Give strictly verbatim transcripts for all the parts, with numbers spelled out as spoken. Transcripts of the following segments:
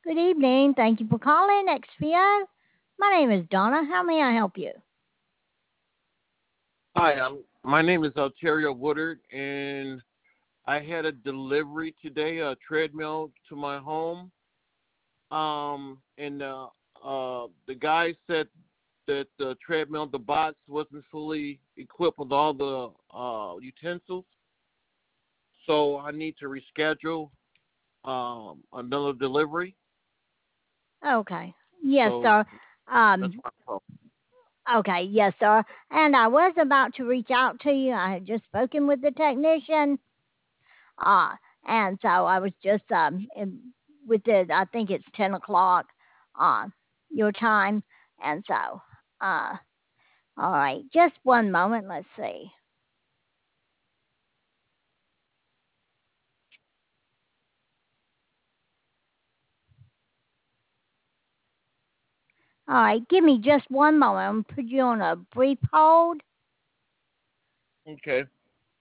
Good evening. Thank you for calling X P O. My name is Donna. How may I help you? Hi, um, my name is Alterio Woodard, and I had a delivery today, a treadmill to my home. Um, and uh, uh, the guy said that the treadmill, the box, wasn't fully equipped with all the uh, utensils, so I need to reschedule um, another delivery. Okay. Yes, So sir. that's Um, my fault. okay, yes, sir. And I was about to reach out to you. I had just spoken with the technician. Uh, and so I was just um in, with the I think it's ten o'clock uh your time. And so uh all right, just one moment, let's see. All right, give me just one moment. I'm gonna put you on a brief hold. Okay.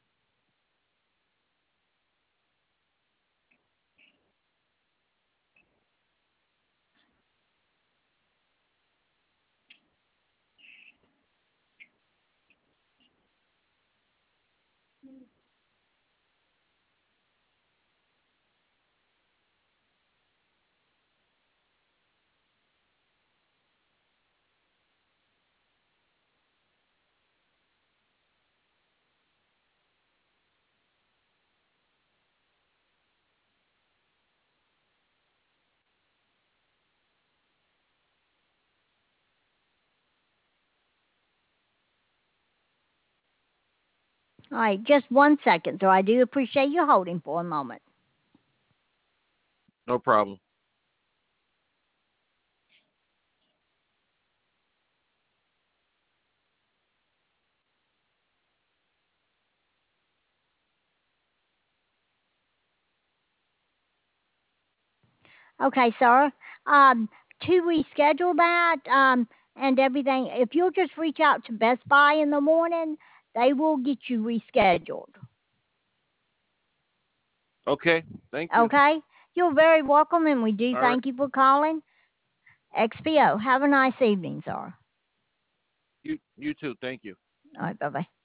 All right, just one second. So I do appreciate you holding for a moment. No problem. Okay, sir. Um, to reschedule that um, and everything, if you'll just reach out to Best Buy in the morning, they will get you rescheduled. Okay. Thank you. Okay? You're very welcome, and we do All right. thank you for calling X P O. Have a nice evening, sir. You you too. Thank you. All right, bye bye.